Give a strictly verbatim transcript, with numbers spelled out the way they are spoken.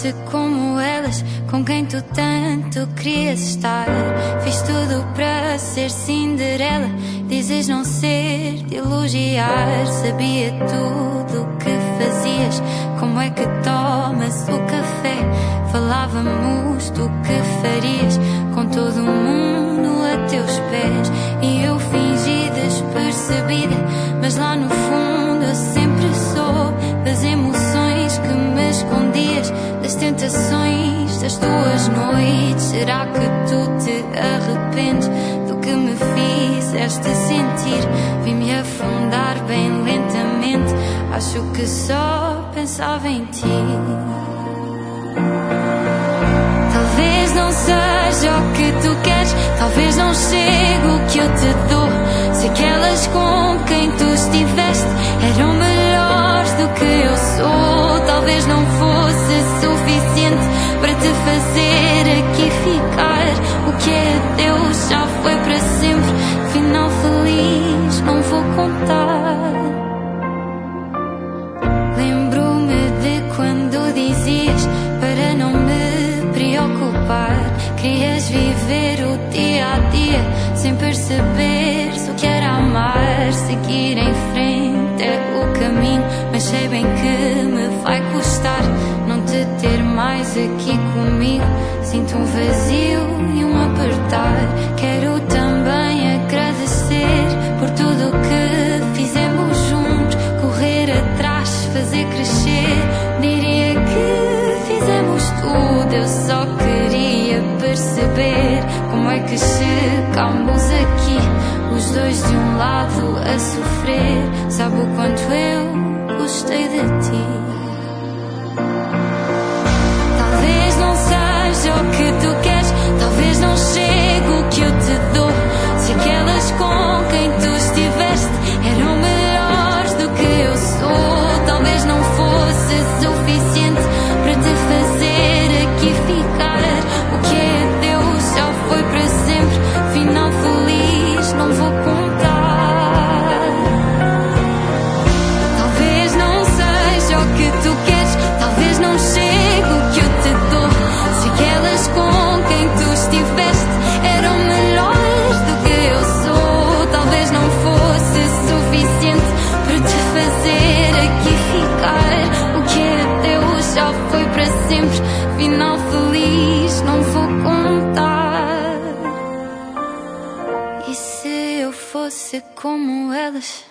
fosse como elas, com quem tu tanto querias estar. Fiz tudo para ser Cinderela, dizes não ser de elogiar. Sabia tudo o que fazias, como é que tomas o café. Falávamos do que farias, com todo o mundo a teus pés. E eu fingi despercebida, mas lá no fundo eu sempre soube das emoções que me escondias, das tentações das tuas noites. Será que tu te arrependes do que me fizeste sentir? Vim-me afundar bem lentamente, acho que só pensava em ti. Talvez não seja o que tu queres, talvez não chegue o que eu te dou. Se aquelas com quem tu estiveste eram melhores do que eu sou, talvez não fosse suficiente para te fazer aqui ficar. O que é Deus já foi para sempre, final feliz não vou contar. Lembro-me de quando dizias para não me preocupar. Querias viver o dia a dia sem perceber o que era amar. Seguir em frente é o caminho, mas sei bem que me vai custar não te ter mais aqui comigo. Sinto um vazio e um apertar. Quero também agradecer por tudo o que fizemos juntos, correr atrás, fazer crescer. Diria que fizemos tudo, eu só queria perceber como é que chegamos aqui, os dois de um lado a sofrer. Sabe o quanto eu gostei de ti. Talvez não seja o que tu queres, talvez não chegue o que eu te dou. Se aquelas com quem tu estiveste eram melhores do que eu sou, talvez não fosse suficiente para te fazer aqui ficar. O que é Deus já foi para sempre, final feliz não vou contar. Talvez não seja o que tu queres, talvez não chegue o que eu te dou. Se aquelas com quem tu estiveste eram melhores do que eu sou, talvez não fosse suficiente para te fazer aqui ficar. O que é Deus já foi para sempre, final feliz não vou contar. E se eu fosse como elas?